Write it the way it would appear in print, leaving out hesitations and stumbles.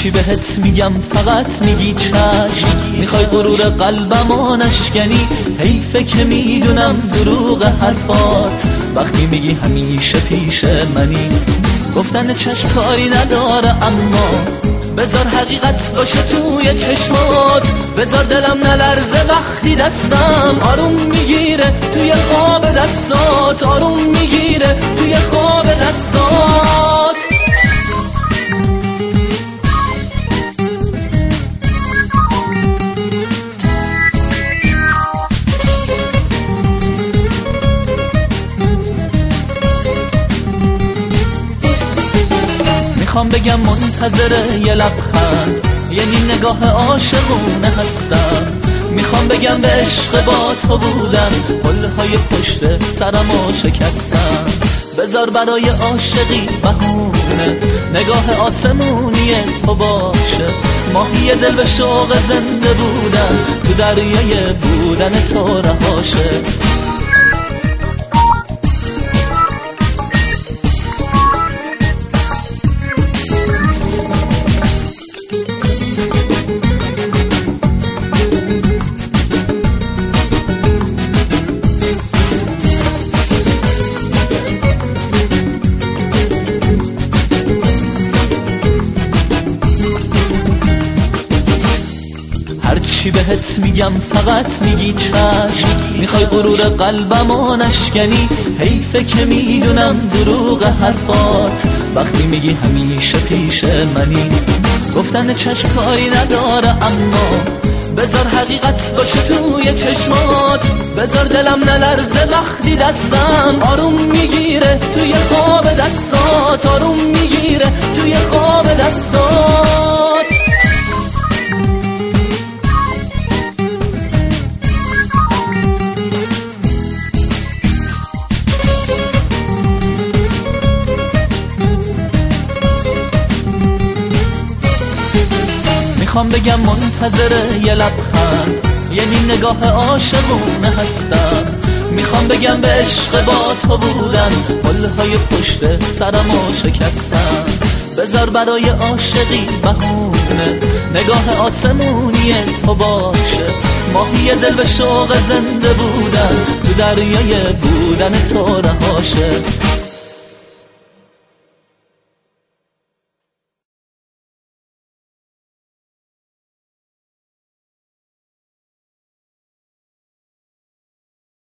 هرچی بهت میگم فقط میگی چشم، میخوای غرور قلبمو نشکنی. حیفه که میدونم دروغ حرفات، وقتی میگی همیشه پیش منی. گفتن چشم کاری نداره، اما بذار حقیقت باشه توی چشمات. بذار دلم نلرزه وقتی دستم آروم میگیره توی خواب دستات، آروم میگیره توی خواب دستات. میخوام بگم منتظر یه لبخند، یعنی نگاه عاشقونه هستم. میخوام بگم به عشق با تو بودم، پلهای پشت سرمو شکستم. بذار برای عاشقی بهونه، نگاه آسمونی تو باشه. ماهی دل به شوق زنده بودن، تو دریای بودن تو رهاشه. هرچی بهت میگم فقط میگی چشم، میخوای غرور قلبمو نشکنی. حیفه که میدونم دروغ حرفات، وقتی میگی همیشه پیش منی. گفتن چشم کاری نداره، اما بذار حقیقت باشه توی چشمات. بذار دلم نلرزه وقتی دستم آروم میگیره توی خواب دستات، آروم میگیره توی خواب دستات. میخوام بگم منتظر یه لبخند، یعنی نگاه عاشقونه هستم. میخوام بگم به عشق با تو بودن، پلهای پشت سرمو شکستم. بذار برای عاشقی بهونه، نگاه آسمونی تو باشه. ماهی دل به شوق زنده بودن، تو دریای بودن تو رهاشه.